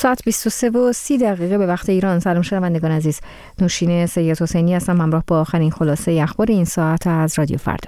ساعت 23:30 به وقت ایران. سلام شنوندگان عزیز، نوشین سید حسینی هستم، همراه با آخرین خلاصه اخبار این ساعت از رادیو فردا.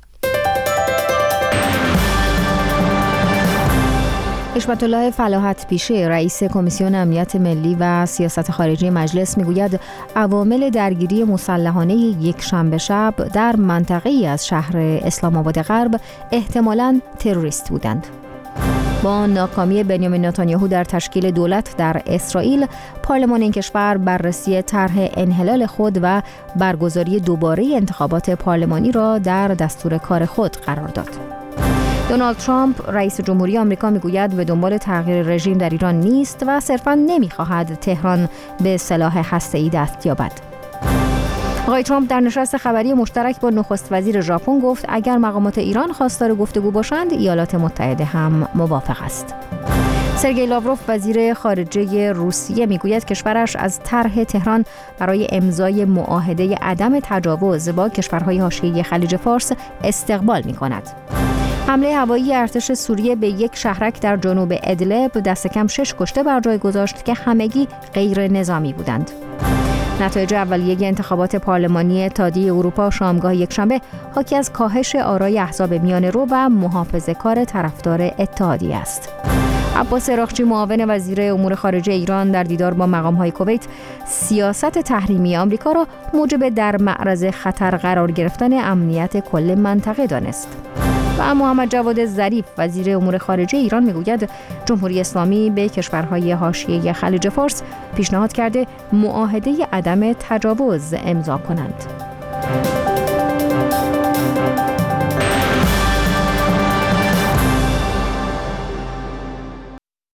حشمت الله فلاحت پیشه، رئیس کمیسیون امنیت ملی و سیاست خارجی مجلس میگوید عوامل درگیری مسلحانه یک شنبه شب در منطقه‌ای از شهر اسلام آباد غرب احتمالاً تروریست بودند. با ناکامی بنیامین نتانیاهو در تشکیل دولت در اسرائیل، پارلمان این کشور بررسی طرح انحلال خود و برگزاری دوباره انتخابات پارلمانی را در دستور کار خود قرار داد. دونالد ترامپ رئیس جمهوری آمریکا میگوید به دنبال تغییر رژیم در ایران نیست و صرفاً نمیخواهد تهران به سلاح هسته‌ای دست یابد. آقای ترامپ در نشست خبری مشترک با نخست وزیر ژاپن گفت اگر مقامات ایران خواستار گفتگو باشند، ایالات متحده هم موافق است. سرگئی لاوروف وزیر خارجه روسیه میگوید کشورش از طرح تهران برای امضای معاهده عدم تجاوز با کشورهای حاشیه خلیج فارس استقبال می‌کند. حمله هوایی ارتش سوریه به یک شهرک در جنوب ادلب دست کم 6 کشته بر جای گذاشت که همگی غیر نظامی بودند. نتایج اولیه انتخابات پارلمانی اتحادیه اروپا شامگاه یکشنبه حاکی از کاهش آرای احزاب میانه‌رو و محافظه‌کار طرفدار اتحادیه است. عباس عراقچی معاون وزیر امور خارجه ایران در دیدار با مقام‌های کویت سیاست تحریمی آمریکا را موجب در معرض خطر قرار گرفتن امنیت کل منطقه دانست. و محمد جواد ظریف وزیر امور خارجه ایران میگوید جمهوری اسلامی به کشورهای حاشیه خلیج فارس پیشنهاد کرده معاهده عدم تجاوز امضا کنند.